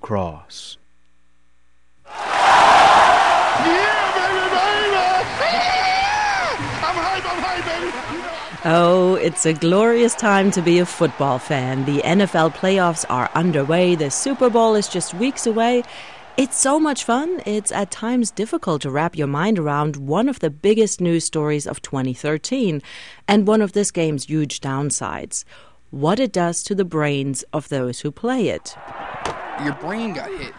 cross. Oh, it's a glorious time to be a football fan. The NFL playoffs are underway. The Super Bowl is just weeks away. It's so much fun. It's at times difficult to wrap your mind around one of the biggest news stories of 2013 and one of this game's huge downsides: what it does to the brains of those who play it. Your brain got hit.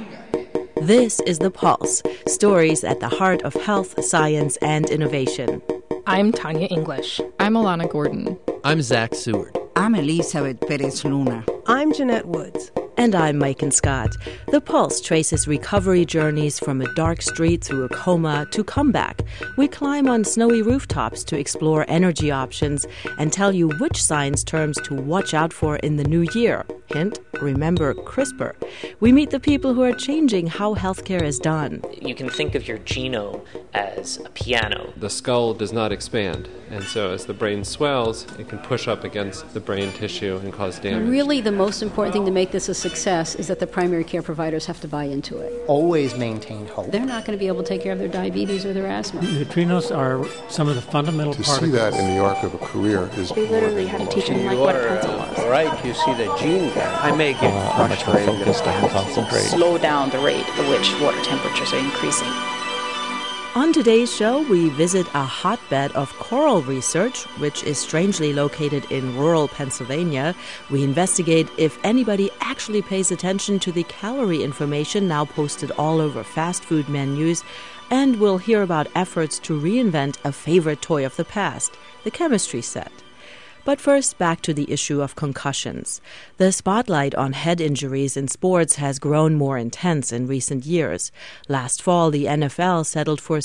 This is The Pulse, stories at the heart of health, science, and innovation. I'm Tanya English. I'm Alana Gordon. I'm Zach Seward. I'm Elizabeth Perez Luna. I'm Jeanette Woods. And I'm Maiken Scott. The Pulse traces recovery journeys from a dark street through a coma to comeback. We climb on snowy rooftops to explore energy options and tell you which science terms to watch out for in the new year. Hint, remember CRISPR. We meet the people who are changing how healthcare is done. You can think of your genome as a piano. The skull does not expand, and so as the brain swells, it can push up against the brain tissue and cause damage. Really, the most important thing to make this a success is that the primary care providers have to buy into it. Always maintain hope. They're not going to be able to take care of their diabetes or their asthma. Neutrinos are some of the fundamental particles. To see that in the arc of a career is... They literally had to teach them like what a pencil was. Right, you see the gene gap. I may get frustrated and concentrate. Slow down the rate at which water temperatures are increasing. On today's show, we visit a hotbed of coral research, which is strangely located in rural Pennsylvania. We investigate if anybody actually pays attention to the calorie information now posted all over fast food menus. And we'll hear about efforts to reinvent a favorite toy of the past, the chemistry set. But first, back to the issue of concussions. The spotlight on head injuries in sports has grown more intense in recent years. Last fall, the NFL settled for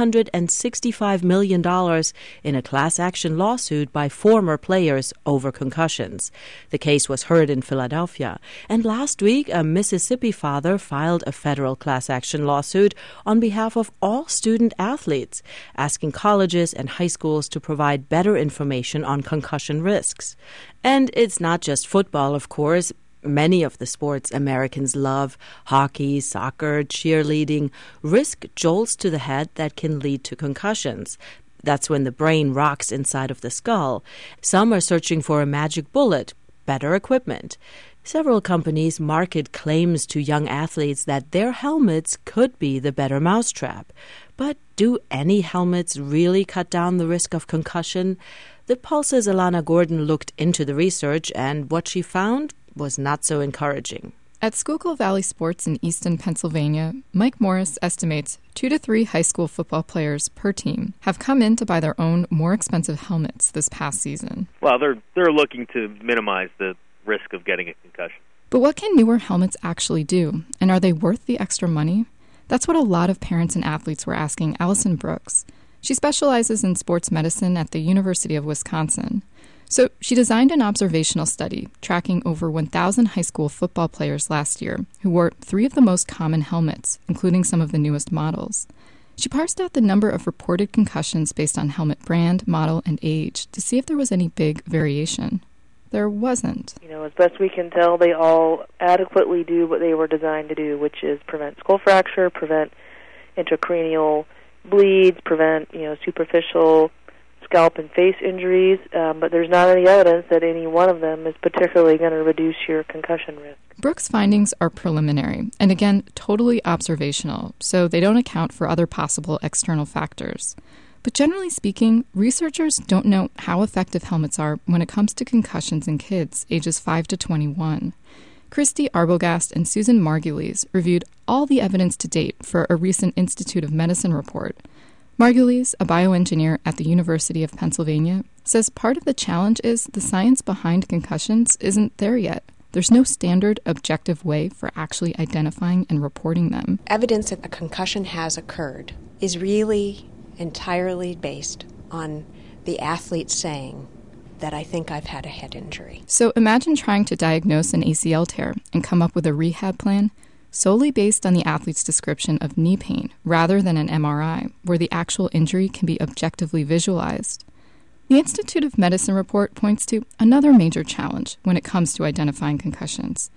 $765 million in a class action lawsuit by former players over concussions. The case was heard in Philadelphia. And last week, a Mississippi father filed a federal class action lawsuit on behalf of all student athletes, asking colleges and high schools to provide better information on concussion risks. And it's not just football, of course. Many of the sports Americans love, hockey, soccer, cheerleading, risk jolts to the head that can lead to concussions. That's when the brain rocks inside of the skull. Some are searching for a magic bullet, better equipment. Several companies market claims to young athletes that their helmets could be the better mousetrap. But do any helmets really cut down the risk of concussion? The Pulse's Alana Gordon looked into the research, and what she found was not so encouraging. At Schuylkill Valley Sports in Easton, Pennsylvania, Mike Morris estimates 2 to 3 high school football players per team have come in to buy their own more expensive helmets this past season. Well, they're looking to minimize the risk of getting a concussion. But what can newer helmets actually do? And are they worth the extra money? That's what a lot of parents and athletes were asking Allison Brooks. She specializes in sports medicine at the University of Wisconsin. So she designed an observational study tracking over 1,000 high school football players last year who wore 3 of the most common helmets, including some of the newest models. She parsed out the number of reported concussions based on helmet brand, model, and age to see if there was any big variation. There wasn't. As best we can tell, they all adequately do what they were designed to do, which is prevent skull fracture, prevent intracranial bleeds, prevent, superficial scalp and face injuries, but there's not any evidence that any one of them is particularly going to reduce your concussion risk. Brooks' findings are preliminary, and again, totally observational, so they don't account for other possible external factors. But generally speaking, researchers don't know how effective helmets are when it comes to concussions in kids ages 5 to 21. Christy Arbogast and Susan Margulies reviewed all the evidence to date for a recent Institute of Medicine report. Margulies, a bioengineer at the University of Pennsylvania, says part of the challenge is the science behind concussions isn't there yet. There's no standard, objective way for actually identifying and reporting them. Evidence that a concussion has occurred is really entirely based on the athlete saying that I think I've had a head injury. So imagine trying to diagnose an ACL tear and come up with a rehab plan solely based on the athlete's description of knee pain rather than an MRI, where the actual injury can be objectively visualized. The Institute of Medicine report points to another major challenge when it comes to identifying concussions.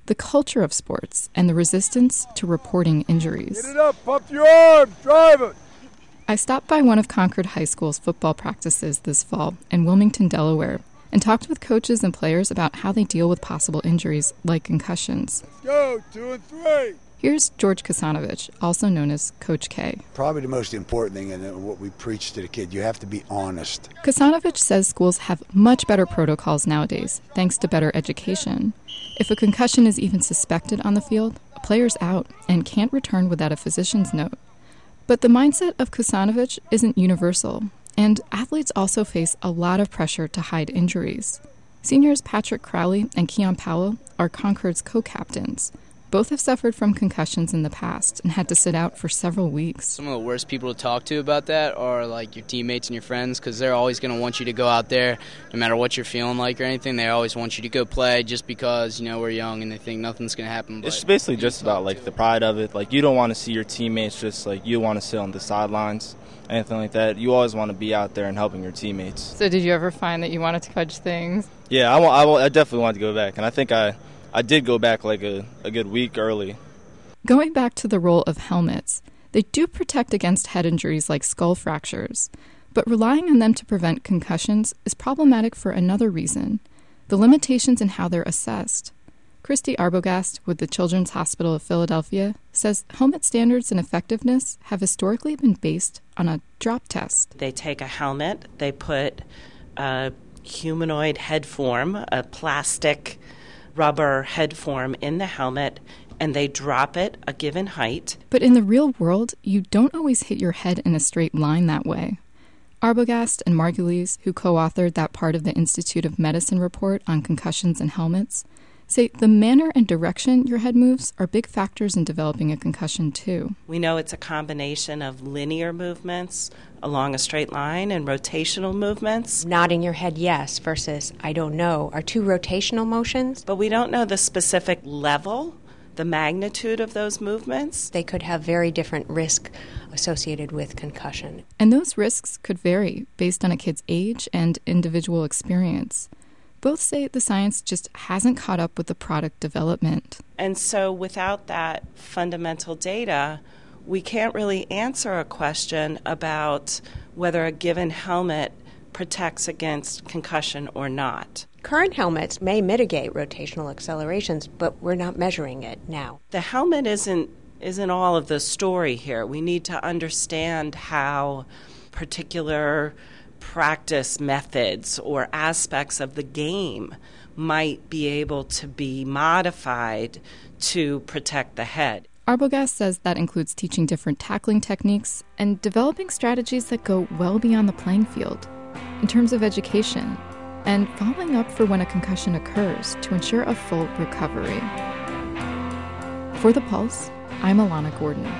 the culture of sports, and the resistance to reporting injuries. Get it up, pump your arms, drive it! I stopped by one of Concord High School's football practices this fall in Wilmington, Delaware, and talked with coaches and players about how they deal with possible injuries like concussions. Let's go, 2 and 3. Here's George Kasanovich, also known as Coach K. Probably the most important thing and what we preach to the kid, you have to be honest. Kasanovich says schools have much better protocols nowadays, thanks to better education. If a concussion is even suspected on the field, a player's out and can't return without a physician's note. But the mindset of Kasanovich isn't universal, and athletes also face a lot of pressure to hide injuries. Seniors Patrick Crowley and Keon Powell are Concord's co-captains. Both have suffered from concussions in the past and had to sit out for several weeks. Some of the worst people to talk to about that are like your teammates and your friends, because they're always going to want you to go out there no matter what you're feeling like or anything. They always want you to go play just because, we're young and they think nothing's going to happen. It's basically just about like the pride of it. Like, you don't want to see your teammates just like you want to sit on the sidelines, anything like that. You always want to be out there and helping your teammates. So did you ever find that you wanted to fudge things? Yeah, I definitely wanted to go back, and I think I did go back like a good week early. Going back to the role of helmets, they do protect against head injuries like skull fractures, but relying on them to prevent concussions is problematic for another reason: the limitations in how they're assessed. Christy Arbogast with the Children's Hospital of Philadelphia says helmet standards and effectiveness have historically been based on a drop test. They take a helmet, they put a humanoid head form, a plastic rubber head form in the helmet, and they drop it a given height. But in the real world, you don't always hit your head in a straight line that way. Arbogast and Margulies, who co-authored that part of the Institute of Medicine report on concussions and helmets, say the manner and direction your head moves are big factors in developing a concussion too. We know it's a combination of linear movements along a straight line and rotational movements. Nodding your head yes versus I don't know are two rotational motions. But we don't know the specific level, the magnitude of those movements. They could have very different risk associated with concussion. And those risks could vary based on a kid's age and individual experience. Both say the science just hasn't caught up with the product development. And so without that fundamental data, we can't really answer a question about whether a given helmet protects against concussion or not. Current helmets may mitigate rotational accelerations, but we're not measuring it now. The helmet isn't all of the story here. We need to understand how particular practice methods or aspects of the game might be able to be modified to protect the head. Arbogast says that includes teaching different tackling techniques and developing strategies that go well beyond the playing field in terms of education and following up for when a concussion occurs to ensure a full recovery. For The Pulse, I'm Alana Gordon.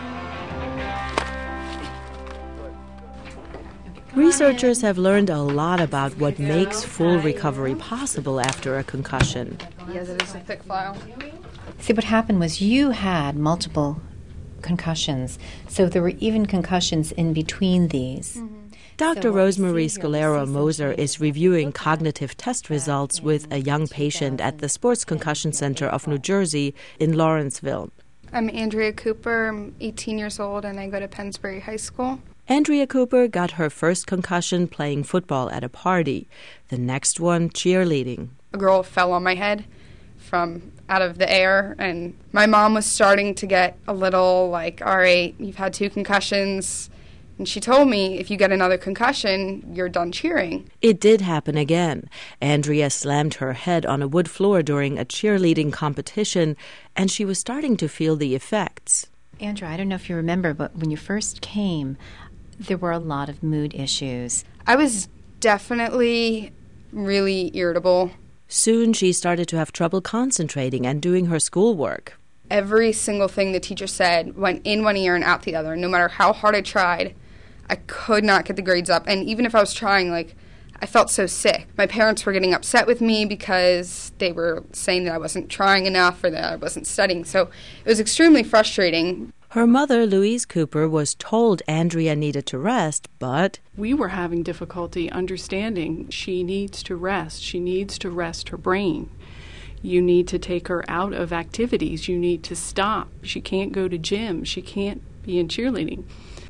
Researchers have learned a lot about what makes full recovery possible after a concussion. Yes, it is a thick file. See, what happened was you had multiple concussions, so there were even concussions in between these. Dr. Rosemary Scalera-Moser is reviewing cognitive test results with a young patient at the Sports Concussion Center of New Jersey in Lawrenceville. I'm Andrea Cooper. I'm 18 years old, and I go to Pennsbury High School. Andrea Cooper got her first concussion playing football at a party. The next one, cheerleading. A girl fell on my head from out of the air, and my mom was starting to get a little like, all right, you've had 2 concussions. And she told me, if you get another concussion, you're done cheering. It did happen again. Andrea slammed her head on a wood floor during a cheerleading competition, and she was starting to feel the effects. Andrea, I don't know if you remember, but when you first came, there were a lot of mood issues. I was definitely really irritable. Soon she started to have trouble concentrating and doing her schoolwork. Every single thing the teacher said went in one ear and out the other. No matter how hard I tried, I could not get the grades up. And even if I was trying, I felt so sick. My parents were getting upset with me because they were saying that I wasn't trying enough or that I wasn't studying. So it was extremely frustrating. Her mother, Louise Cooper, was told Andrea needed to rest, but we were having difficulty understanding she needs to rest. She needs to rest her brain. You need to take her out of activities. You need to stop. She can't go to gym. She can't be in cheerleading.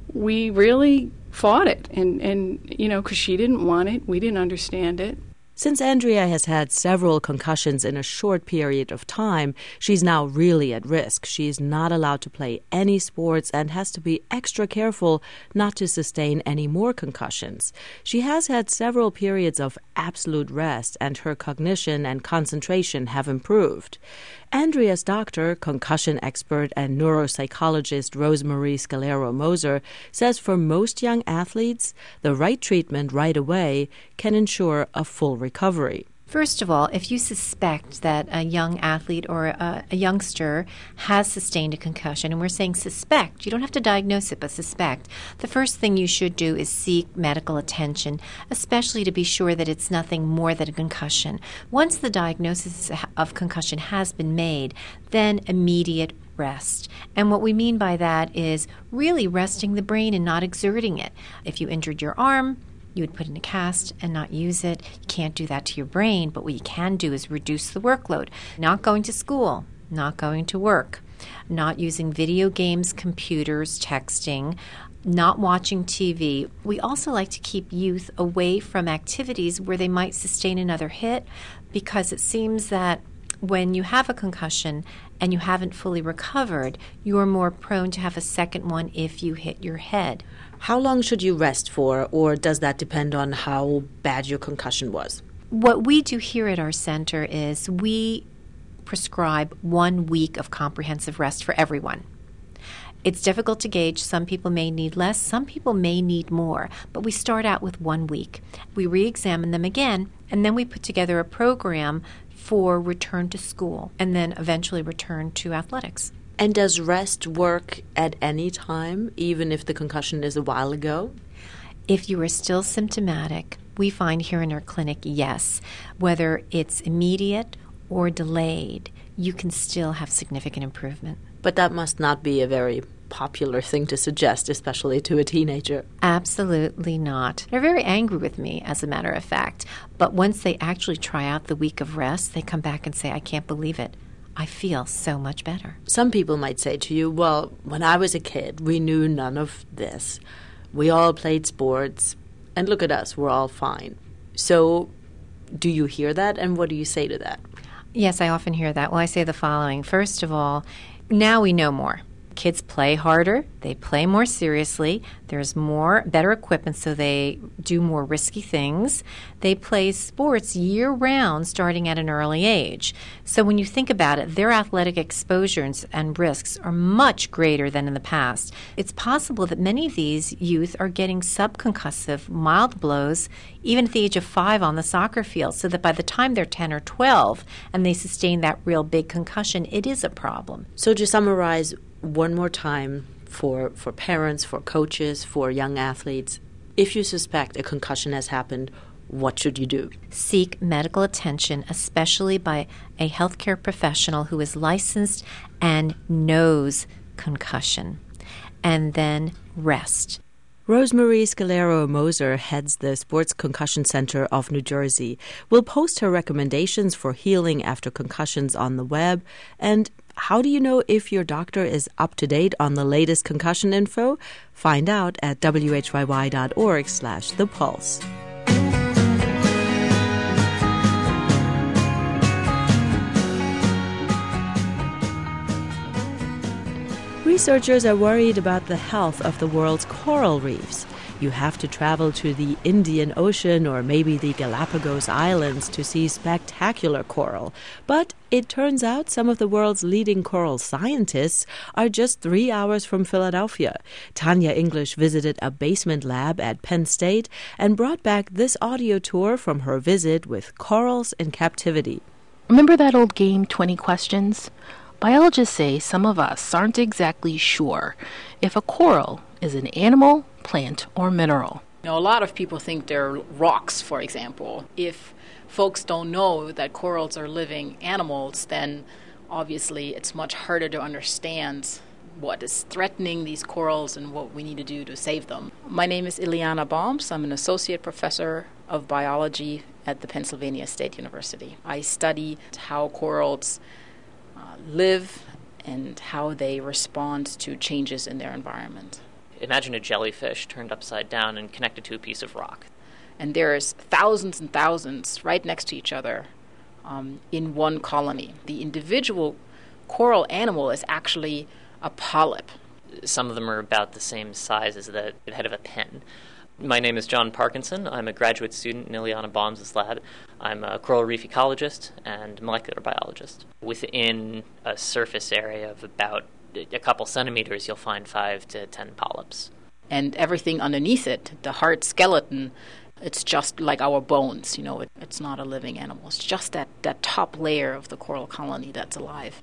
We really fought it, and because she didn't want it. We didn't understand it. Since Andrea has had several concussions in a short period of time, she's now really at risk. She's not allowed to play any sports and has to be extra careful not to sustain any more concussions. She has had several periods of absolute rest, and her cognition and concentration have improved. Andrea's doctor, concussion expert and neuropsychologist Rosemarie Scalero-Moser, says for most young athletes, the right treatment right away can ensure a full recovery. First of all, if you suspect that a young athlete or a youngster has sustained a concussion, and we're saying suspect, you don't have to diagnose it, but suspect, the first thing you should do is seek medical attention, especially to be sure that it's nothing more than a concussion. Once the diagnosis of concussion has been made, then immediate rest. And what we mean by that is really resting the brain and not exerting it. If you injured your arm, you would put in a cast and not use it. You can't do that to your brain, but what you can do is reduce the workload. Not going to school, not going to work, not using video games, computers, texting, not watching TV. We also like to keep youth away from activities where they might sustain another hit, because it seems that when you have a concussion and you haven't fully recovered, you're more prone to have a second one if you hit your head. How long should you rest for, or does that depend on how bad your concussion was? What we do here at our center is we prescribe 1 week of comprehensive rest for everyone. It's difficult to gauge. Some people may need less, some people may need more, but we start out with 1 week. We re-examine them again, and then we put together a program for return to school and then eventually return to athletics. And does rest work at any time, even if the concussion is a while ago? If you are still symptomatic, we find here in our clinic, yes. Whether it's immediate or delayed, you can still have significant improvement. But that must not be a very popular thing to suggest, especially to a teenager. Absolutely not. They're very angry with me, as a matter of fact. But once they actually try out the week of rest, they come back and say, I can't believe it. I feel so much better. Some people might say to you, well, when I was a kid, we knew none of this. We all played sports, and look at us, we're all fine. So do you hear that, and what do you say to that? Yes, I often hear that. Well, I say the following. First of all, now we know more. Kids play harder, they play more seriously, there's better equipment, so they do more risky things. They play sports year-round starting at an early age. So when you think about it, their athletic exposures and risks are much greater than in the past. It's possible that many of these youth are getting subconcussive mild blows even at the age of 5 on the soccer field, so that by the time they're 10 or 12 and they sustain that real big concussion, it is a problem. So to summarize one more time for parents, for coaches, for young athletes, if you suspect a concussion has happened, what should you do? Seek medical attention, especially by a healthcare professional who is licensed and knows concussion. And then rest. Rosemarie Scalero-Moser heads the Sports Concussion Center of New Jersey. We'll post her recommendations for healing after concussions on the web. And how do you know if your doctor is up to date on the latest concussion info? Find out at whyy.org/thepulse. Researchers are worried about the health of the world's coral reefs. You have to travel to the Indian Ocean or maybe the Galapagos Islands to see spectacular coral. But it turns out some of the world's leading coral scientists are just 3 hours from Philadelphia. Tanya English visited a basement lab at Penn State and brought back this audio tour from her visit with Corals in Captivity. Remember that old game, 20 Questions? Biologists say some of us aren't exactly sure if a coral is an animal, plant, or mineral. You know, a lot of people think they're rocks, for example. If folks don't know that corals are living animals, then obviously it's much harder to understand what is threatening these corals and what we need to do to save them. My name is Ileana Bombs. I'm an associate professor of biology at the Pennsylvania State University. I study how corals live and how they respond to changes in their environment. Imagine a jellyfish turned upside down and connected to a piece of rock. And there's thousands and thousands right next to each other in one colony. The individual coral animal is actually a polyp. Some of them are about the same size as the head of a pen. My name is John Parkinson. I'm a graduate student in Ileana Baum's lab. I'm a coral reef ecologist and molecular biologist. Within a surface area of about a couple centimeters, you'll find 5 to 10 polyps. And everything underneath it, the hard skeleton, it's just like our bones. It's not a living animal. It's just that top layer of the coral colony that's alive.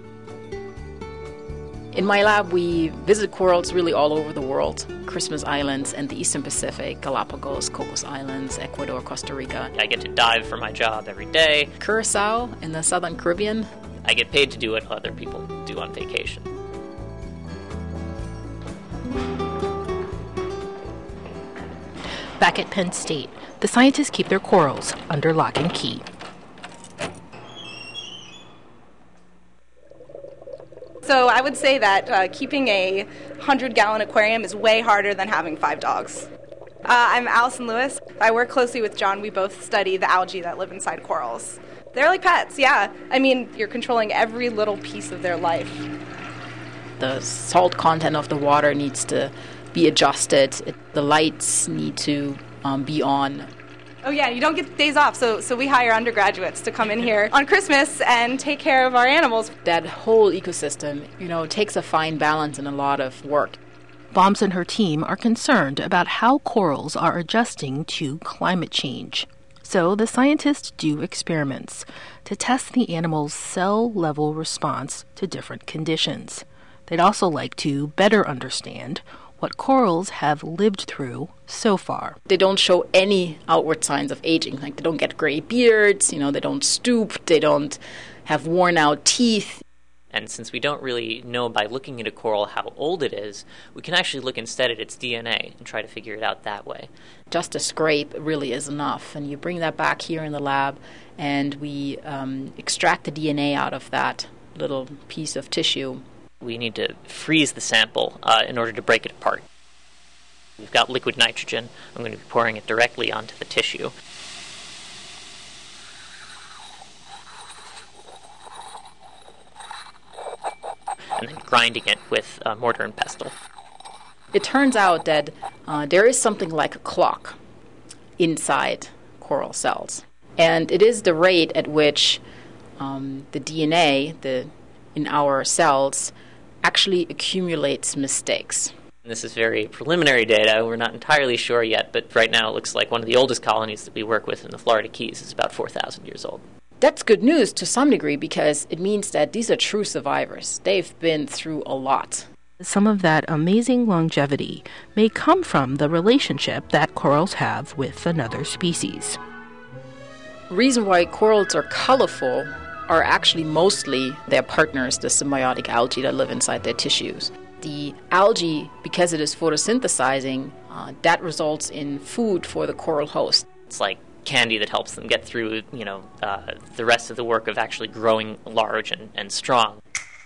In my lab, we visit corals really all over the world. Christmas Islands and the Eastern Pacific, Galapagos, Cocos Islands, Ecuador, Costa Rica. I get to dive for my job every day. Curacao in the Southern Caribbean. I get paid to do what other people do on vacation. Back at Penn State, the scientists keep their corals under lock and key. So I would say that keeping a 100-gallon aquarium is way harder than having 5 dogs. I'm Allison Lewis. I work closely with John. We both study the algae that live inside corals. They're like pets, yeah. I mean, you're controlling every little piece of their life. The salt content of the water needs to be adjusted. The lights need to be on. Oh yeah, you don't get days off, so we hire undergraduates to come in here on Christmas and take care of our animals. That whole ecosystem, takes a fine balance and a lot of work. Baums and her team are concerned about how corals are adjusting to climate change. So the scientists do experiments to test the animal's cell-level response to different conditions. They'd also like to better understand what corals have lived through so far. They don't show any outward signs of aging. Like they don't get gray beards, they don't stoop, they don't have worn out teeth. And since we don't really know by looking at a coral how old it is, we can actually look instead at its DNA and try to figure it out that way. Just a scrape really is enough. And you bring that back here in the lab, and we extract the DNA out of that little piece of tissue. We need to freeze the sample in order to break it apart. We've got liquid nitrogen. I'm going to be pouring it directly onto the tissue. And then grinding it with mortar and pestle. It turns out that there is something like a clock inside coral cells. And it is the rate at which the DNA in our cells actually accumulates mistakes. This is very preliminary data. We're not entirely sure yet, but right now it looks like one of the oldest colonies that we work with in the Florida Keys is about 4,000 years old. That's good news to some degree because it means that these are true survivors. They've been through a lot. Some of that amazing longevity may come from the relationship that corals have with another species. The reason why corals are colorful are actually mostly their partners, the symbiotic algae that live inside their tissues. The algae, because it is photosynthesizing, that results in food for the coral host. It's like candy that helps them get through, the rest of the work of actually growing large and strong.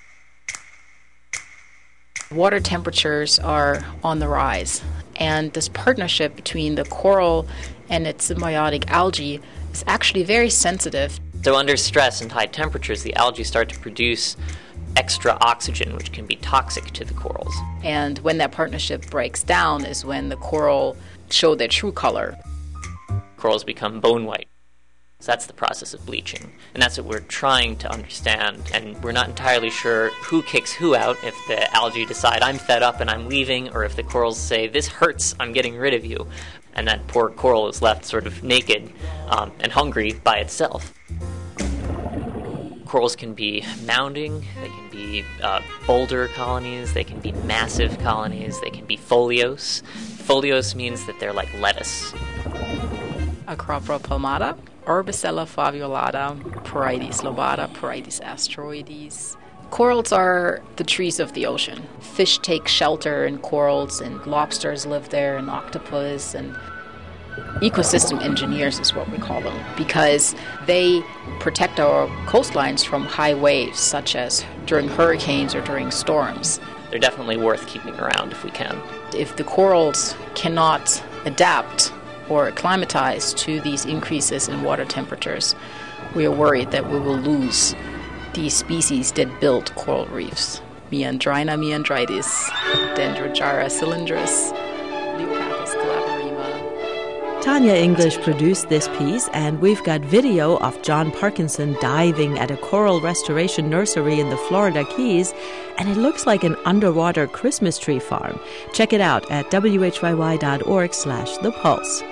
Water temperatures are on the rise, and this partnership between the coral and its symbiotic algae is actually very sensitive. So under stress and high temperatures, the algae start to produce extra oxygen, which can be toxic to the corals. And when that partnership breaks down is when the coral show their true color. Corals become bone white. So that's the process of bleaching. And that's what we're trying to understand. And we're not entirely sure who kicks who out, if the algae decide I'm fed up and I'm leaving, or if the corals say, this hurts, I'm getting rid of you. And that poor coral is left sort of naked and hungry by itself. Corals can be mounding, they can be boulder colonies, they can be massive colonies, they can be foliose. Foliose means that they're like lettuce. Acropora palmata, Orbicella flaviolata, Paraides lobata, Paraides asteroides. Corals are the trees of the ocean. Fish take shelter in corals, and lobsters live there, and octopus, and ecosystem engineers is what we call them, because they protect our coastlines from high waves, such as during hurricanes or during storms. They're definitely worth keeping around if we can. If the corals cannot adapt or acclimatize to these increases in water temperatures, we are worried that we will lose these species that build coral reefs. Meandrina meandritis, Dendrogyra cylindris, Leucaphis glaberrima. Tanya English produced this piece, and we've got video of John Parkinson diving at a coral restoration nursery in the Florida Keys, and it looks like an underwater Christmas tree farm. Check it out at whyy.org/The Pulse.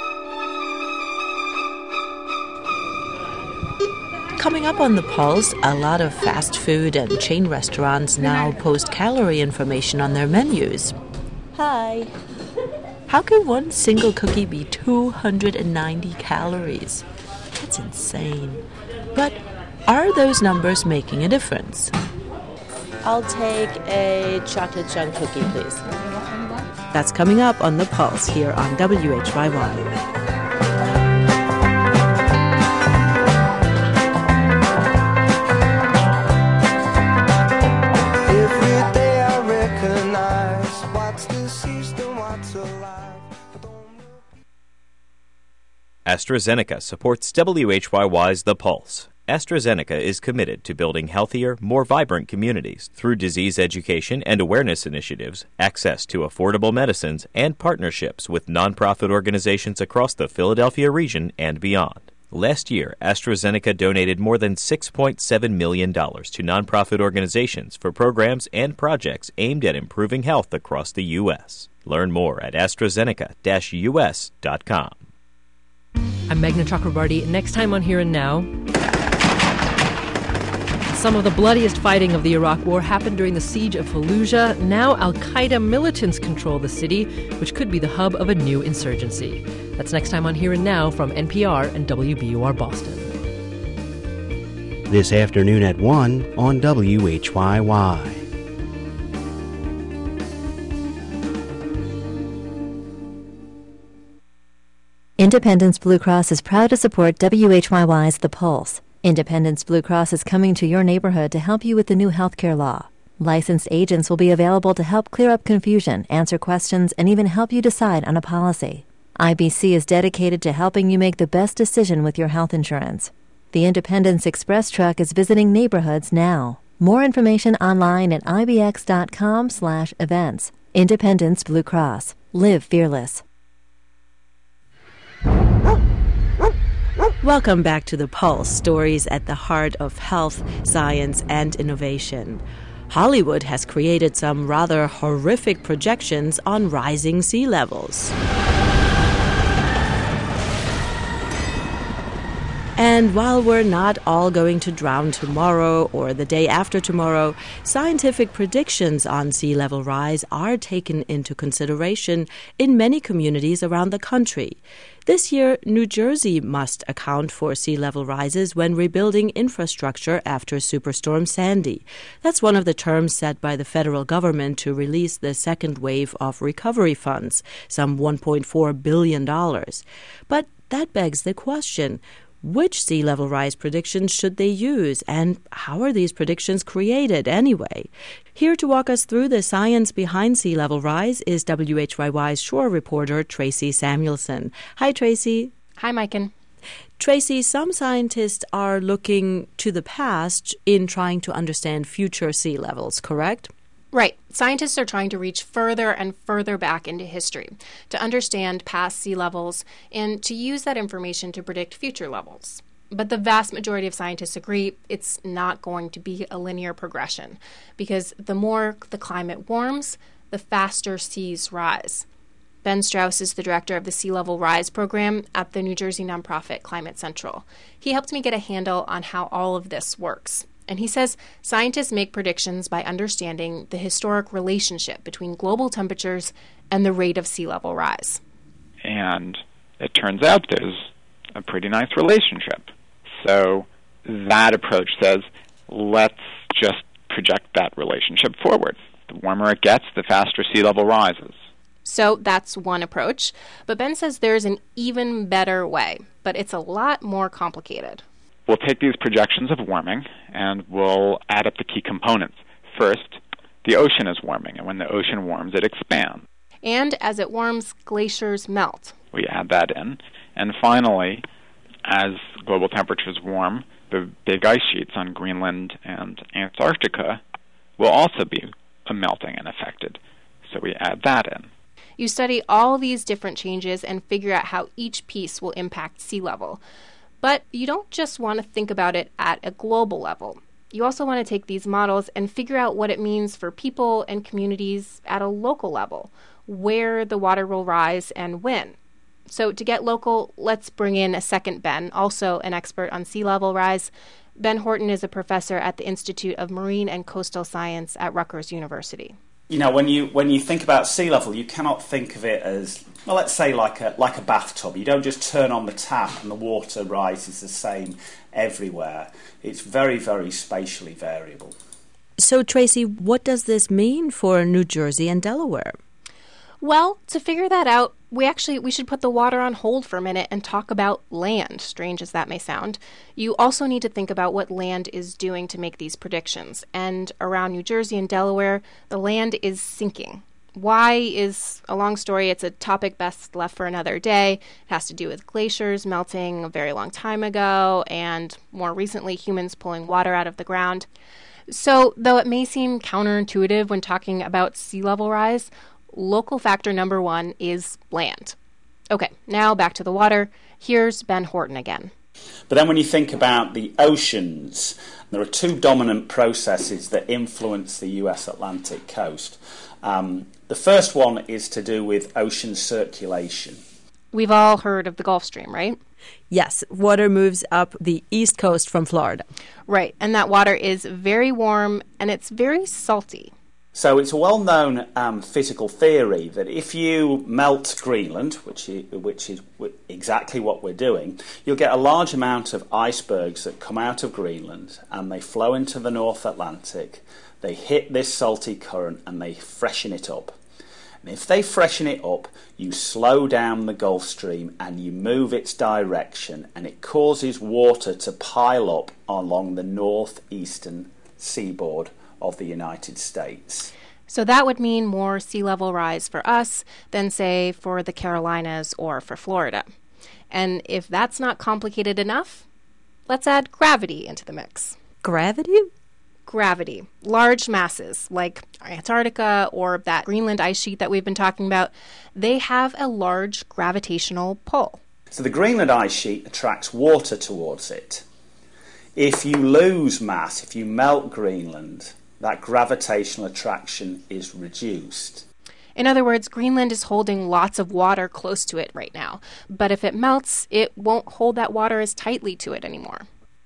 Coming up on The Pulse, a lot of fast food and chain restaurants now post calorie information on their menus. Hi. How can one single cookie be 290 calories? That's insane. But are those numbers making a difference? I'll take a chocolate chunk cookie, please. That's coming up on The Pulse here on WHYY. AstraZeneca supports WHYY's The Pulse. AstraZeneca is committed to building healthier, more vibrant communities through disease education and awareness initiatives, access to affordable medicines, and partnerships with nonprofit organizations across the Philadelphia region and beyond. Last year, AstraZeneca donated more than $6.7 million to nonprofit organizations for programs and projects aimed at improving health across the U.S. Learn more at AstraZeneca-US.com. I'm Meghna Chakrabarti. Next time on Here and Now, some of the bloodiest fighting of the Iraq War happened during the siege of Fallujah. Now al-Qaeda militants control the city, which could be the hub of a new insurgency. That's next time on Here and Now from NPR and WBUR Boston. This afternoon at 1 on WHYY. Independence Blue Cross is proud to support WHYY's The Pulse. Independence Blue Cross is coming to your neighborhood to help you with the new healthcare law. Licensed agents will be available to help clear up confusion, answer questions, and even help you decide on a policy. IBC is dedicated to helping you make the best decision with your health insurance. The Independence Express truck is visiting neighborhoods now. More information online at ibx.com/events. Independence Blue Cross. Live fearless. Welcome back to The Pulse, stories at the heart of health, science, and innovation. Hollywood has created some rather horrific projections on rising sea levels. And while we're not all going to drown tomorrow or the day after tomorrow, scientific predictions on sea level rise are taken into consideration in many communities around the country. This year, New Jersey must account for sea level rises when rebuilding infrastructure after Superstorm Sandy. That's one of the terms set by the federal government to release the second wave of recovery funds, some $1.4 billion. But that begs the question, which sea level rise predictions should they use, and how are these predictions created anyway? Here to walk us through the science behind sea level rise is WHYY's shore reporter Tracy Samuelson. Hi, Tracy. Hi, Maiken. Tracy, some scientists are looking to the past in trying to understand future sea levels, correct? Right. Scientists are trying to reach further and further back into history to understand past sea levels and to use that information to predict future levels. But the vast majority of scientists agree it's not going to be a linear progression because the more the climate warms, the faster seas rise. Ben Strauss is the director of the Sea Level Rise program at the New Jersey nonprofit Climate Central. He helped me get a handle on how all of this works. And he says scientists make predictions by understanding the historic relationship between global temperatures and the rate of sea level rise. And it turns out there's a pretty nice relationship. So that approach says, let's just project that relationship forward. The warmer it gets, the faster sea level rises. So that's one approach. But Ben says there's an even better way, but it's a lot more complicated. We'll take these projections of warming and we'll add up the key components. First, the ocean is warming, and when the ocean warms, it expands. And as it warms, glaciers melt. We add that in. And finally, as global temperatures warm, the big ice sheets on Greenland and Antarctica will also be melting and affected. So we add that in. You study all these different changes and figure out how each piece will impact sea level. But you don't just want to think about it at a global level. You also want to take these models and figure out what it means for people and communities at a local level, where the water will rise and when. So to get local, let's bring in a second Ben, also an expert on sea level rise. Ben Horton is a professor at the Institute of Marine and Coastal Science at Rutgers University. You know, when you think about sea level, you cannot think of it as, well, let's say like a bathtub. You don't just turn on the tap and the water rises the same everywhere. It's very, very spatially variable. So, Tracy, what does this mean for New Jersey and Delaware? Well, to figure that out, we should put the water on hold for a minute and talk about land, strange as that may sound. You also need to think about what land is doing to make these predictions. And around New Jersey and Delaware, the land is sinking. Why is a long story. It's a topic best left for another day. It has to do with glaciers melting a very long time ago, and more recently, humans pulling water out of the ground. So, though it may seem counterintuitive when talking about sea level rise, local factor number one is land. Okay, now back to the water. Here's Ben Horton again. But then when you think about the oceans, there are two dominant processes that influence the US Atlantic coast. The first one is to do with ocean circulation. We've all heard of the Gulf Stream, right? Yes, water moves up the east coast from Florida. Right, and that water is very warm and it's very salty. So it's a well-known physical theory that if you melt Greenland, which is exactly what we're doing, you'll get a large amount of icebergs that come out of Greenland and they flow into the North Atlantic. They hit this salty current and they freshen it up. And if they freshen it up, you slow down the Gulf Stream and you move its direction, and it causes water to pile up along the northeastern seaboard of the United States. So that would mean more sea level rise for us than, say, for the Carolinas or for Florida. And if that's not complicated enough, let's add gravity into the mix. Gravity? Gravity. Large masses like Antarctica or that Greenland ice sheet that we've been talking about, they have a large gravitational pull. So the Greenland ice sheet attracts water towards it. If you lose mass, if you melt Greenland, that gravitational attraction is reduced. In other words, Greenland is holding lots of water close to it right now. But if it melts, it won't hold that water as tightly to it anymore.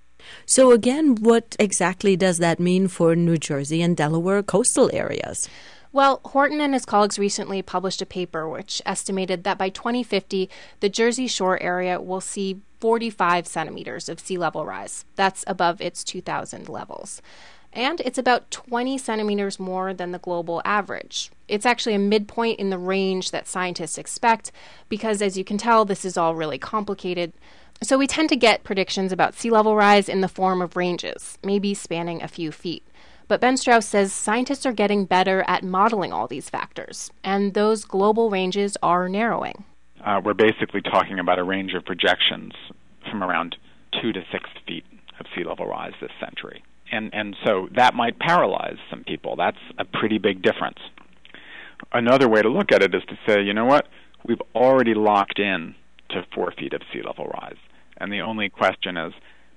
So again, what exactly does that mean for New Jersey and Delaware coastal areas? Well, Horton and his colleagues recently published a paper which estimated that by 2050, the Jersey Shore area will see 45 centimeters of sea level rise. That's above its 2000 levels. And it's about 20 centimeters more than the global average. It's actually a midpoint in the range that scientists expect because, as you can tell, this is all really complicated. So we tend to get predictions about sea level rise in the form of ranges, maybe spanning a few feet. But Ben Strauss says scientists are getting better at modeling all these factors, and those global ranges are narrowing. We're basically talking about a range of projections from around 2 to 6 feet of sea level rise this century. And so that might paralyze some people. That's a pretty big difference. Another way to look at it is to say, you know what, we've already locked in to 4 feet of sea level rise. And the only question is,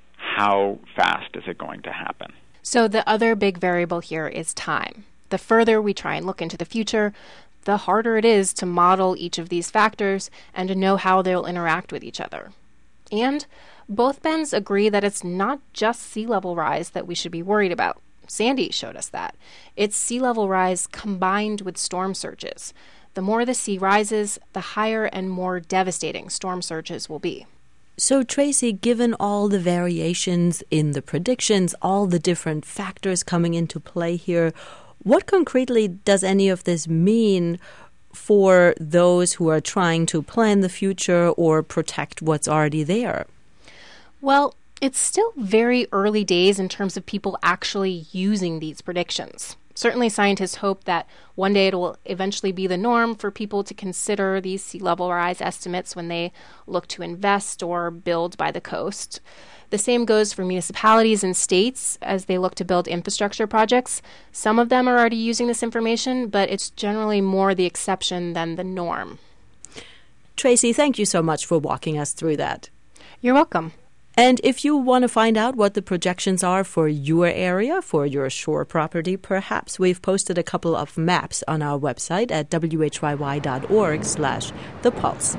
how fast is it going to happen? So the other big variable here is time. The further we try and look into the future, the harder it is to model each of these factors and to know how they'll interact with each other. And both Bens agree that it's not just sea level rise that we should be worried about. Sandy showed us that. It's sea level rise combined with storm surges. The more the sea rises, the higher and more devastating storm surges will be. So, Tracy, given all the variations in the predictions, all the different factors coming into play here, what concretely does any of this mean for those who are trying to plan the future or protect what's already there? Well, it's still very early days in terms of people actually using these predictions. Certainly, scientists hope that one day it will eventually be the norm for people to consider these sea level rise estimates when they look to invest or build by the coast. The same goes for municipalities and states as they look to build infrastructure projects. Some of them are already using this information, but it's generally more the exception than the norm. Tracy, thank you so much for walking us through that. You're welcome. And if you want to find out what the projections are for your area, for your shore property, perhaps we've posted a couple of maps on our website at whyy.org/thepulse.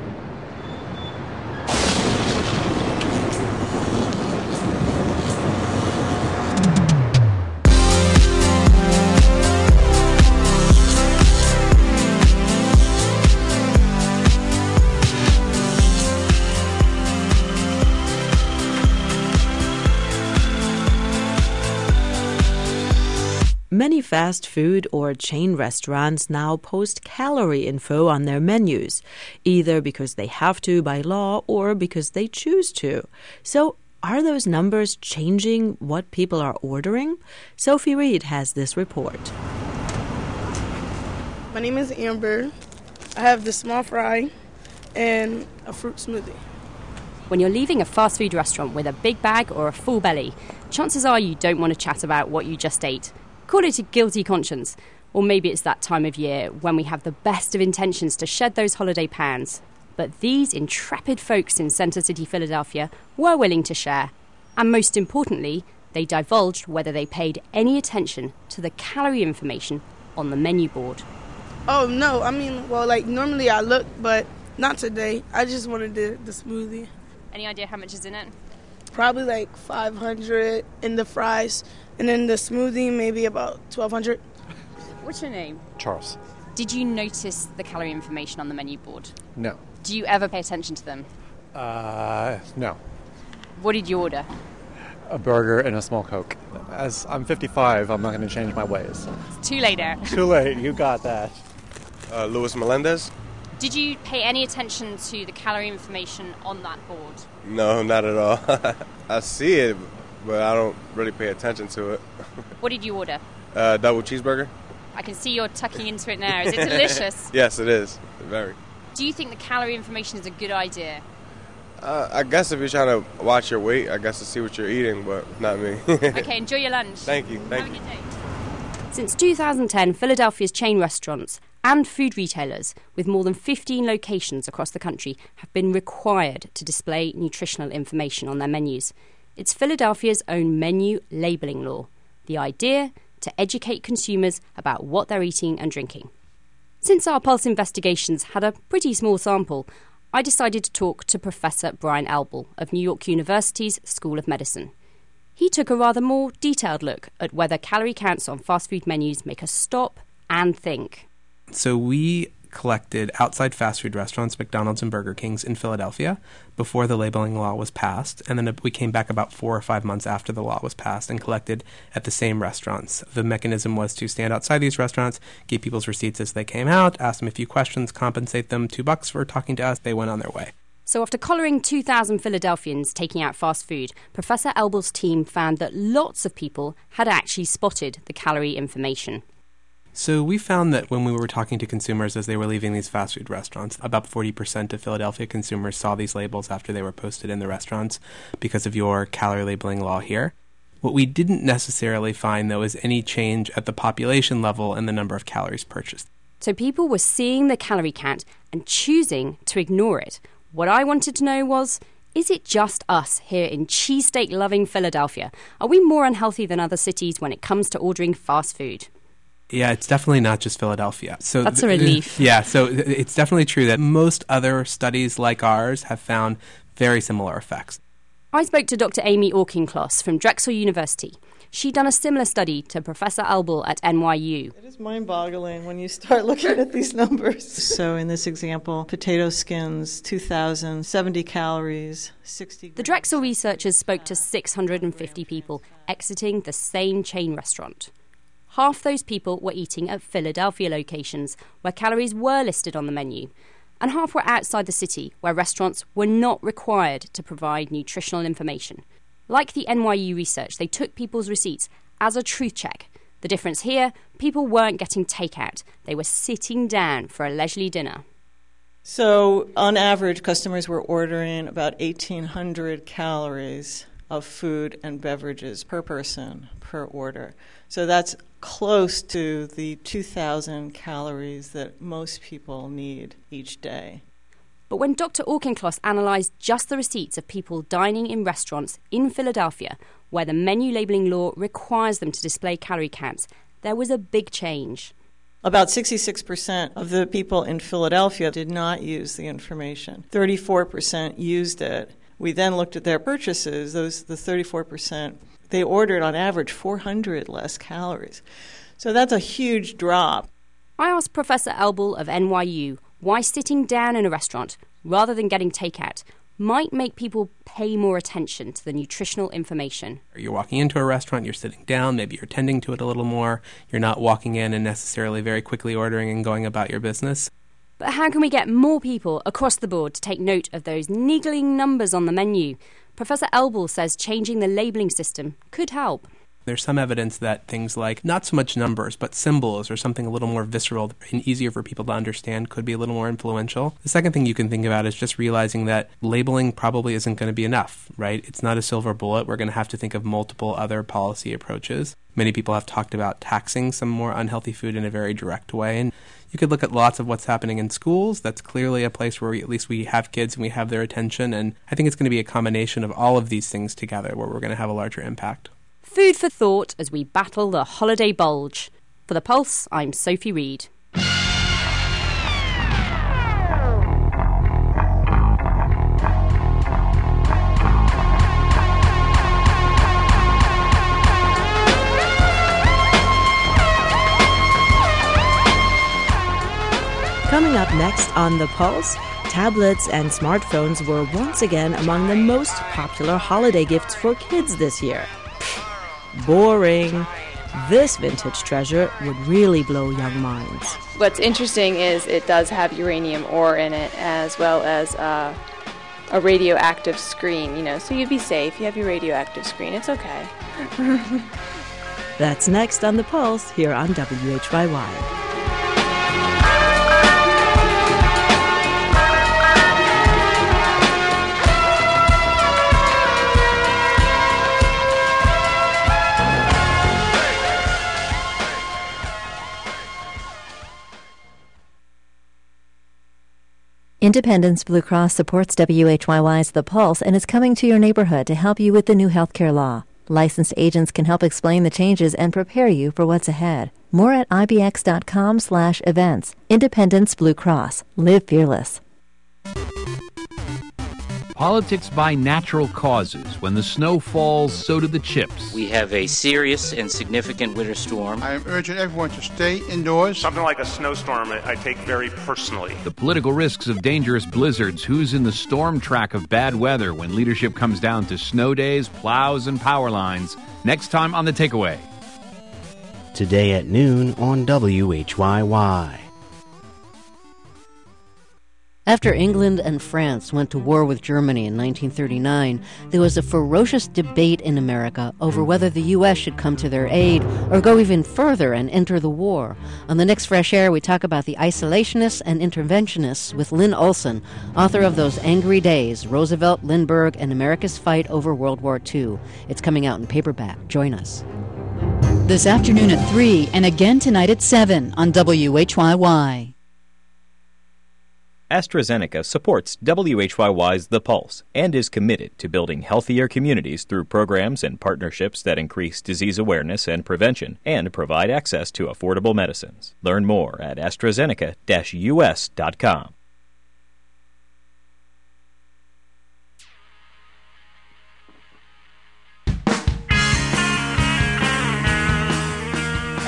Many fast food or chain restaurants now post calorie info on their menus, either because they have to by law or because they choose to. So, are those numbers changing what people are ordering? Sophie Reed has this report. My name is Amber. I have the small fry and a fruit smoothie. When you're leaving a fast food restaurant with a big bag or a full belly, chances are you don't want to chat about what you just ate. Call it a guilty conscience. Or maybe it's that time of year when we have the best of intentions to shed those holiday pounds. But these intrepid folks in Center City, Philadelphia were willing to share. And most importantly, they divulged whether they paid any attention to the calorie information on the menu board. Oh, no. Normally I look, but not today. I just wanted the smoothie. Any idea how much is in it? Probably like $500 in the fries. And then the smoothie, maybe about $1,200. What's your name? Charles. Did you notice the calorie information on the menu board? No. Do you ever pay attention to them? No. What did you order? A burger and a small Coke. As I'm 55, I'm not going to change my ways. It's too late there. Too late, you got that. Luis Melendez. Did you pay any attention to the calorie information on that board? No, not at all. I see it, but I don't really pay attention to it. What did you order? Double cheeseburger. I can see you're tucking into it now. Is it delicious? Yes, it is. Very. Do you think the calorie information is a good idea? I guess if you're trying to watch your weight, I guess to see what you're eating, but not me. Okay, enjoy your lunch. Thank you. Have a good day. Since 2010, Philadelphia's chain restaurants and food retailers with more than 15 locations across the country have been required to display nutritional information on their menus. It's Philadelphia's own menu labeling law. The idea to educate consumers about what they're eating and drinking. Since our Pulse investigations had a pretty small sample, I decided to talk to Professor Brian Elbel of New York University's School of Medicine. He took a rather more detailed look at whether calorie counts on fast food menus make us stop and think. So we collected outside fast food restaurants, McDonald's and Burger King's in Philadelphia before the labeling law was passed. And then we came back about 4 or 5 months after the law was passed and collected at the same restaurants. The mechanism was to stand outside these restaurants, get people's receipts as they came out, ask them a few questions, compensate them $2 for talking to us. They went on their way. So after collaring 2,000 Philadelphians taking out fast food, Professor Elbel's team found that lots of people had actually spotted the calorie information. So we found that when we were talking to consumers as they were leaving these fast food restaurants, about 40% of Philadelphia consumers saw these labels after they were posted in the restaurants because of your calorie labeling law here. What we didn't necessarily find, though, is any change at the population level and the number of calories purchased. So people were seeing the calorie count and choosing to ignore it. What I wanted to know was, is it just us here in cheesesteak-loving Philadelphia? Are we more unhealthy than other cities when it comes to ordering fast food? Yeah, it's definitely not just Philadelphia. So that's a relief. Yeah, so it's definitely true that most other studies like ours have found very similar effects. I spoke to Dr. Amy Auchincloss from Drexel University. She'd done a similar study to Professor Elbel at NYU. It is mind-boggling when you start looking at these numbers. So in this example, potato skins, 2,070 calories, 60 grams. The Drexel researchers spoke to 650 people exiting the same chain restaurant. half those people were eating at Philadelphia locations, where calories were listed on the menu, and half were outside the city, where restaurants were not required to provide nutritional information. Like the NYU research, they took people's receipts as a truth check. The difference here, people weren't getting takeout. They were sitting down for a leisurely dinner. So, on average, customers were ordering about 1,800 calories of food and beverages per person per order. So that's close to the 2,000 calories that most people need each day. But when Dr. Auchincloss analysed just the receipts of people dining in restaurants in Philadelphia, where the menu labelling law requires them to display calorie counts, there was a big change. About 66% of the people in Philadelphia did not use the information. 34% used it. We then looked at their purchases. The 34%, they ordered on average 400 less calories. So that's a huge drop. I asked Professor Elbel of NYU why sitting down in a restaurant, rather than getting takeout, might make people pay more attention to the nutritional information. You're walking into a restaurant, you're sitting down, maybe you're tending to it a little more. You're not walking in and necessarily very quickly ordering and going about your business. But how can we get more people across the board to take note of those niggling numbers on the menu? Professor Elbel says changing the labelling system could help. There's some evidence that things like not so much numbers, but symbols or something a little more visceral and easier for people to understand could be a little more influential. The second thing you can think about is just realizing that labeling probably isn't going to be enough, right? It's not a silver bullet. We're going to have to think of multiple other policy approaches. Many people have talked about taxing some more unhealthy food in a very direct way. And you could look at lots of what's happening in schools. That's clearly a place where at least we have kids and we have their attention. And I think it's going to be a combination of all of these things together where we're going to have a larger impact. Food for thought as we battle the holiday bulge. For The Pulse, I'm Sophie Reed. Coming up next on The Pulse, tablets and smartphones were once again among the most popular holiday gifts for kids this year. Boring. This vintage treasure would really blow young minds. What's interesting is it does have uranium ore in it, as well as a radioactive screen, so you'd be safe. You have your radioactive screen. It's okay. That's next on The Pulse here on WHYY. Independence Blue Cross supports WHYY's The Pulse and is coming to your neighborhood to help you with the new healthcare law. Licensed agents can help explain the changes and prepare you for what's ahead. More at ibx.com/events. Independence Blue Cross. Live fearless. Politics by natural causes. When the snow falls, so do the chips. We have a serious and significant winter storm. I am urging everyone to stay indoors. Something like a snowstorm I take very personally. The political risks of dangerous blizzards. Who's in the storm track of bad weather when leadership comes down to snow days, plows, and power lines? Next time on The Takeaway. Today at noon on WHYY. After England and France went to war with Germany in 1939, there was a ferocious debate in America over whether the U.S. should come to their aid or go even further and enter the war. On the next Fresh Air, we talk about the isolationists and interventionists with Lynn Olson, author of Those Angry Days, Roosevelt, Lindbergh, and America's Fight Over World War II. It's coming out in paperback. Join us. This afternoon at 3 and again tonight at 7 on WHYY. AstraZeneca supports WHYY's The Pulse and is committed to building healthier communities through programs and partnerships that increase disease awareness and prevention and provide access to affordable medicines. Learn more at AstraZeneca-US.com.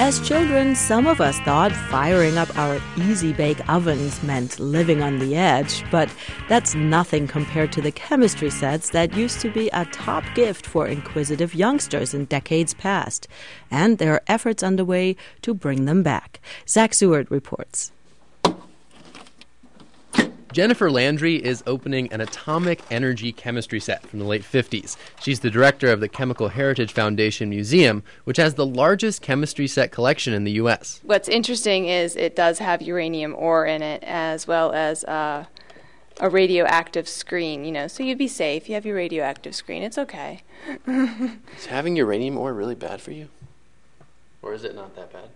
As children, some of us thought firing up our easy-bake ovens meant living on the edge, but that's nothing compared to the chemistry sets that used to be a top gift for inquisitive youngsters in decades past. And there are efforts underway to bring them back. Zach Seward reports. Jennifer Landry is opening an atomic energy chemistry set from the late 50s. She's the director of the Chemical Heritage Foundation Museum, which has the largest chemistry set collection in the U.S. What's interesting is it does have uranium ore in it, as well as a radioactive screen, so you'd be safe. You have your radioactive screen. It's okay. Is having uranium ore really bad for you? Or is it not that bad?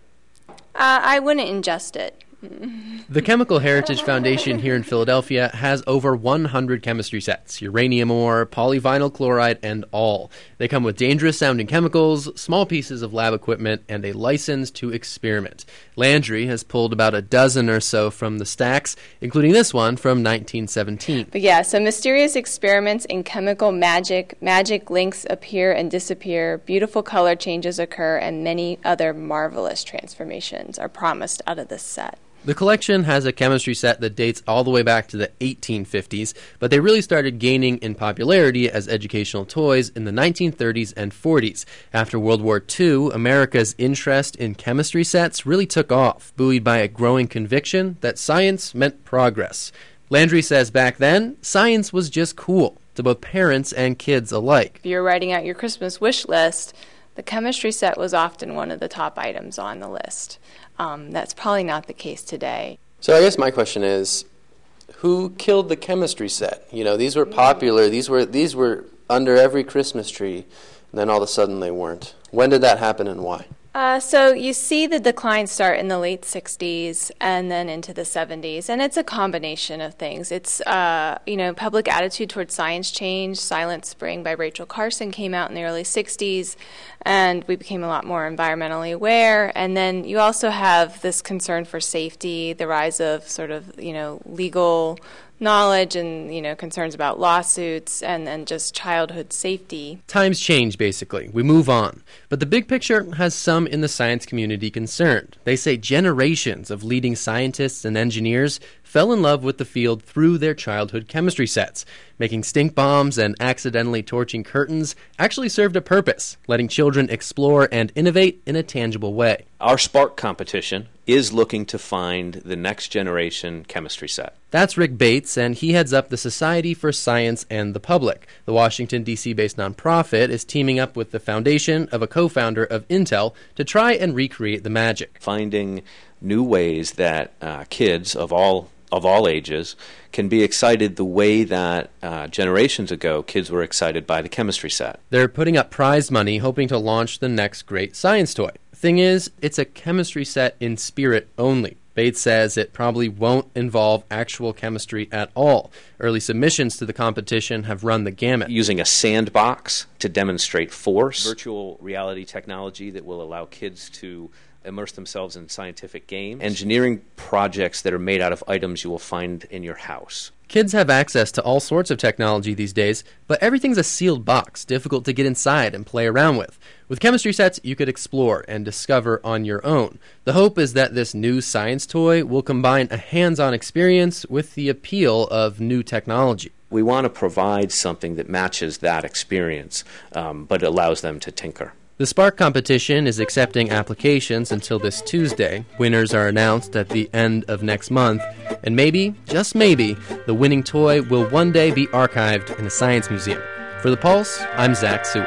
I wouldn't ingest it. The Chemical Heritage Foundation here in Philadelphia has over 100 chemistry sets, uranium ore, polyvinyl chloride, and all. They come with dangerous-sounding chemicals, small pieces of lab equipment, and a license to experiment. Landry has pulled about a dozen or so from the stacks, including this one from 1917. But yeah, so mysterious experiments in chemical magic links appear and disappear, beautiful color changes occur, and many other marvelous transformations are promised out of this set. The collection has a chemistry set that dates all the way back to the 1850s, but they really started gaining in popularity as educational toys in the 1930s and 40s. After World War II, America's interest in chemistry sets really took off, buoyed by a growing conviction that science meant progress. Landry says back then, science was just cool to both parents and kids alike. If you're writing out your Christmas wish list, the chemistry set was often one of the top items on the list. That's probably not the case today. So I guess my question is, who killed the chemistry set? These were popular. These were under every Christmas tree, and then all of a sudden they weren't. When did that happen and why? So you see the decline start in the late 60s and then into the 70s, and it's a combination of things. It's, public attitude towards science change. Silent Spring by Rachel Carson came out in the early 60s, and we became a lot more environmentally aware. And then you also have this concern for safety, the rise of sort of, legal knowledge and, concerns about lawsuits and just childhood safety. Times change, basically. We move on. But the big picture has some in the science community concerned. They say generations of leading scientists and engineers fell in love with the field through their childhood chemistry sets. Making stink bombs and accidentally torching curtains actually served a purpose, letting children explore and innovate in a tangible way. Our Spark competition is looking to find the next generation chemistry set. That's Rick Bates, and he heads up the Society for Science and the Public. The Washington, D.C.-based nonprofit is teaming up with the foundation of a co-founder of Intel to try and recreate the magic. Finding new ways that kids of all ages can be excited the way that generations ago kids were excited by the chemistry set. They're putting up prize money hoping to launch the next great science toy. Thing is, it's a chemistry set in spirit only. Bates says it probably won't involve actual chemistry at all. Early submissions to the competition have run the gamut. Using a sandbox to demonstrate force, virtual reality technology that will allow kids to immerse themselves in scientific games, engineering projects that are made out of items you will find in your house. Kids have access to all sorts of technology these days, but everything's a sealed box, difficult to get inside and play around with. With chemistry sets, you could explore and discover on your own. The hope is that this new science toy will combine a hands-on experience with the appeal of new technology. We want to provide something that matches that experience, but allows them to tinker. The Spark competition is accepting applications until this Tuesday. Winners are announced at the end of next month. And maybe, just maybe, the winning toy will one day be archived in a science museum. For The Pulse, I'm Zach Seward.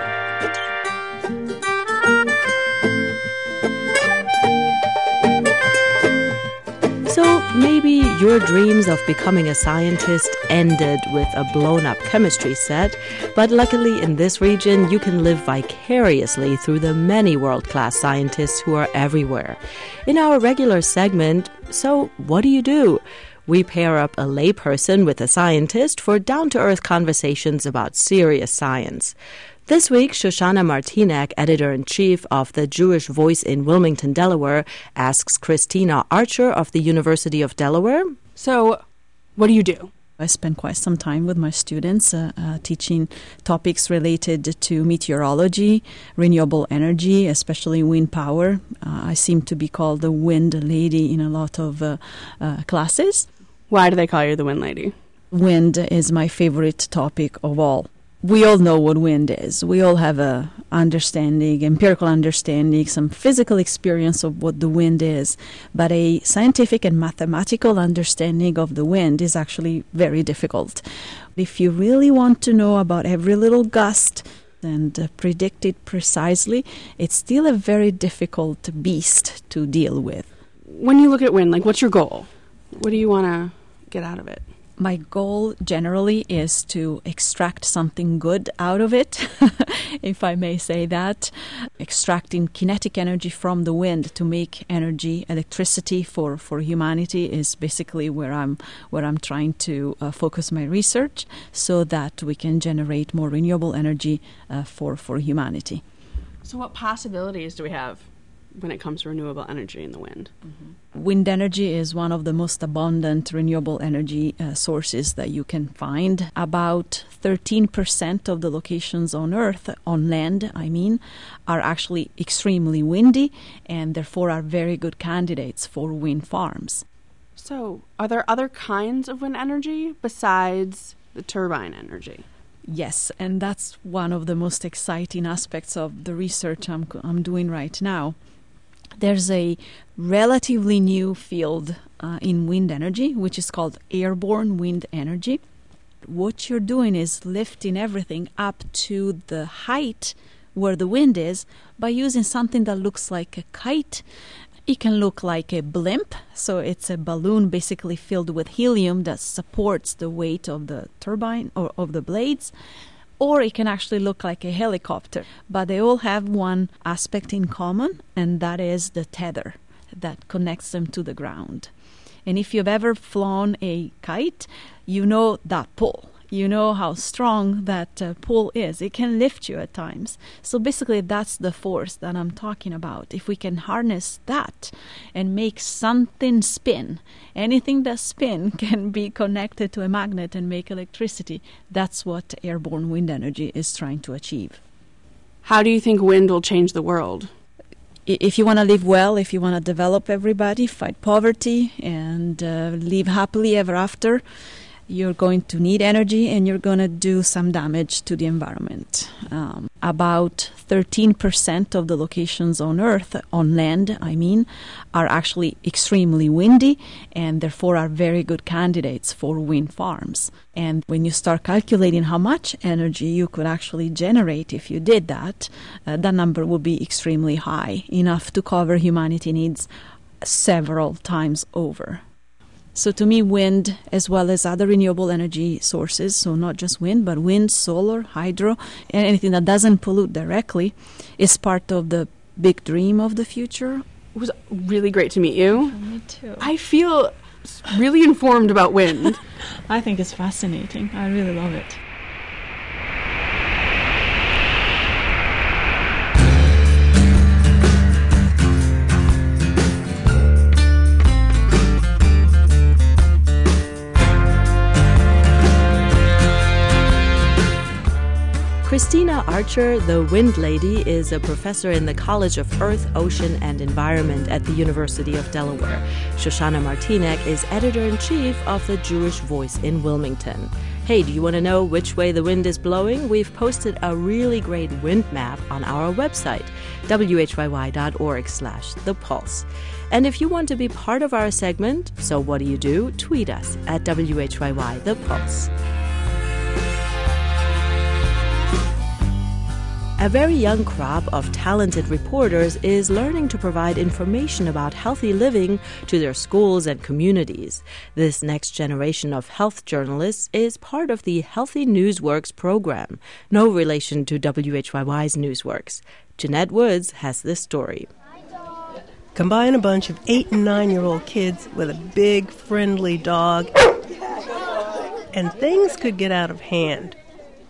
So maybe your dreams of becoming a scientist ended with a blown-up chemistry set, but luckily in this region you can live vicariously through the many world-class scientists who are everywhere. In our regular segment, So what do? We pair up a layperson with a scientist for down-to-earth conversations about serious science. This week, Shoshana Martinek, editor-in-chief of the Jewish Voice in Wilmington, Delaware, asks Christina Archer of the University of Delaware, So, what do you do? I spent quite some time with my students teaching topics related to meteorology, renewable energy, especially wind power. I seem to be called the wind lady in a lot of classes. Why do they call you the wind lady? Wind is my favorite topic of all. We all know what wind is. We all have a understanding, empirical understanding, some physical experience of what the wind is. But a scientific and mathematical understanding of the wind is actually very difficult. If you really want to know about every little gust and predict it precisely, it's still a very difficult beast to deal with. When you look at wind, what's your goal? What do you want to get out of it? My goal generally is to extract something good out of it, if I may say that. Extracting kinetic energy from the wind to make energy, electricity for humanity is basically where I'm trying to focus my research so that we can generate more renewable energy for humanity. So what possibilities do we have when it comes to renewable energy in the wind? Wind energy is one of the most abundant renewable energy sources that you can find. About 13% of the locations on Earth, on land, are actually extremely windy and therefore are very good candidates for wind farms. So, are there other kinds of wind energy besides the turbine energy? Yes, and that's one of the most exciting aspects of the research I'm doing right now. There's a relatively new field in wind energy, which is called airborne wind energy. What you're doing is lifting everything up to the height where the wind is by using something that looks like a kite. It can look like a blimp, so it's a balloon basically filled with helium that supports the weight of the turbine or of the blades. Or it can actually look like a helicopter. But they all have one aspect in common, and that is the tether that connects them to the ground. And if you've ever flown a kite, you know that pull. You know how strong that pull is. It can lift you at times. So basically that's the force that I'm talking about. If we can harness that and make something spin, anything that spin can be connected to a magnet and make electricity. That's what airborne wind energy is trying to achieve. How do you think wind will change the world? If you want to live well, if you want to develop everybody, fight poverty, and live happily ever after, you're going to need energy and you're going to do some damage to the environment. About 13% of the locations on Earth, on land, are actually extremely windy and therefore are very good candidates for wind farms. And when you start calculating how much energy you could actually generate if you did that, that number will be extremely high, enough to cover humanity needs several times over. So to me, wind, as well as other renewable energy sources, so not just wind, but wind, solar, hydro, and anything that doesn't pollute directly, is part of the big dream of the future. It was really great to meet you. Me too. I feel really informed about wind. I think it's fascinating. I really love it. Christina Archer, the Wind Lady, is a professor in the College of Earth, Ocean, and Environment at the University of Delaware. Shoshana Martinek is editor-in-chief of the Jewish Voice in Wilmington. Hey, do you want to know which way the wind is blowing? We've posted a really great wind map on our website, whyy.org/thepulse. And if you want to be part of our segment, so what do? Tweet us at whyy_thepulse. A very young crop of talented reporters is learning to provide information about healthy living to their schools and communities. This next generation of health journalists is part of the Healthy Newsworks program, no relation to WHYY's Newsworks. Jeanette Woods has this story. Combine a bunch of 8- and 9-year-old kids with a big, friendly dog, and things could get out of hand.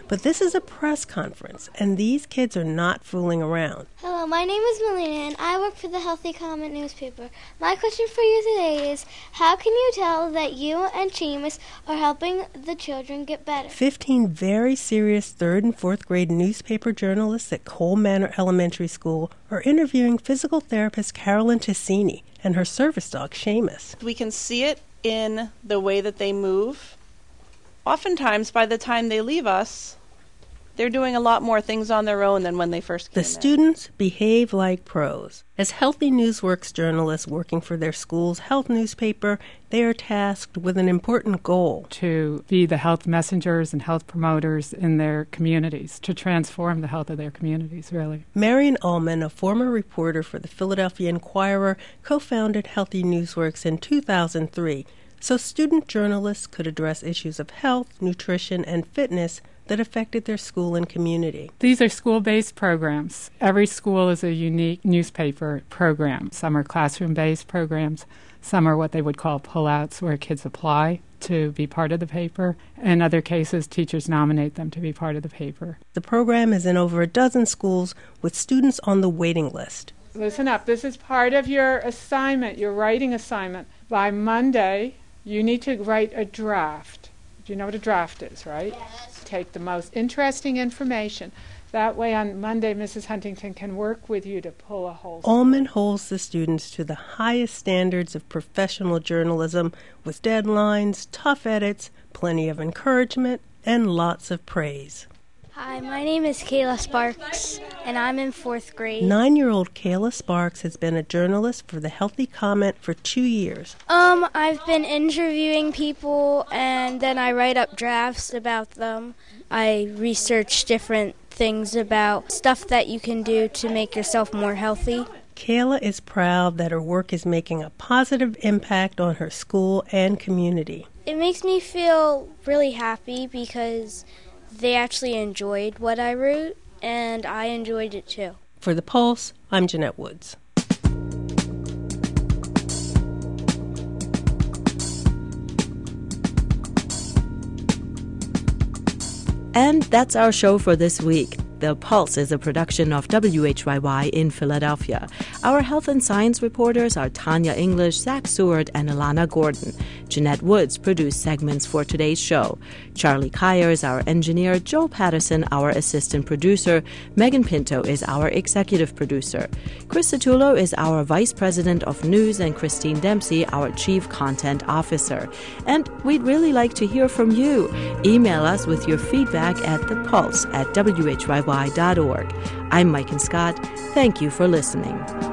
But this is a press conference, and these kids are not fooling around. Hello, my name is Melina, and I work for the Healthy Comment newspaper. My question for you today is, how can you tell that you and Seamus are helping the children get better? 15 very serious 3rd and 4th grade newspaper journalists at Cole Manor Elementary School are interviewing physical therapist Carolyn Ticini and her service dog, Seamus. We can see it in the way that they move. Oftentimes, by the time they leave us, they're doing a lot more things on their own than when they first came in. The students behave like pros. As Healthy Newsworks journalists working for their school's health newspaper, they are tasked with an important goal. To be the health messengers and health promoters in their communities, to transform the health of their communities, really. Marion Ullman, a former reporter for the Philadelphia Inquirer, co-founded Healthy Newsworks in 2003, so student journalists could address issues of health, nutrition, and fitness that affected their school and community. These are school-based programs. Every school is a unique newspaper program. Some are classroom-based programs. Some are what they would call pull-outs, where kids apply to be part of the paper. In other cases, teachers nominate them to be part of the paper. The program is in over a dozen schools with students on the waiting list. Listen up. This is part of your assignment, your writing assignment. By Monday, you need to write a draft. Do you know what a draft is, right? Yes. Take the most interesting information. That way on Monday, Mrs. Huntington can work with you to pull a whole story. Ullman holds the students to the highest standards of professional journalism with deadlines, tough edits, plenty of encouragement, and lots of praise. Hi, my name is Kayla Sparks, and I'm in 4th grade. 9-year-old Kayla Sparks has been a journalist for the Healthy Comment for 2 years. I've been interviewing people, and then I write up drafts about them. I research different things about stuff that you can do to make yourself more healthy. Kayla is proud that her work is making a positive impact on her school and community. It makes me feel really happy because they actually enjoyed what I wrote, and I enjoyed it too. For The Pulse, I'm Jeanette Woods. And that's our show for this week. The Pulse is a production of WHYY in Philadelphia. Our health and science reporters are Tanya English, Zach Seward, and Alana Gordon. Jeanette Woods produced segments for today's show. Charlie Kyer is our engineer, Joe Patterson our assistant producer, Megan Pinto is our executive producer. Chris Satullo is our vice president of news, and Christine Dempsey our chief content officer. And we'd really like to hear from you. Email us with your feedback at thepulse@whyy.org. I'm Mike and Scott. Thank you for listening.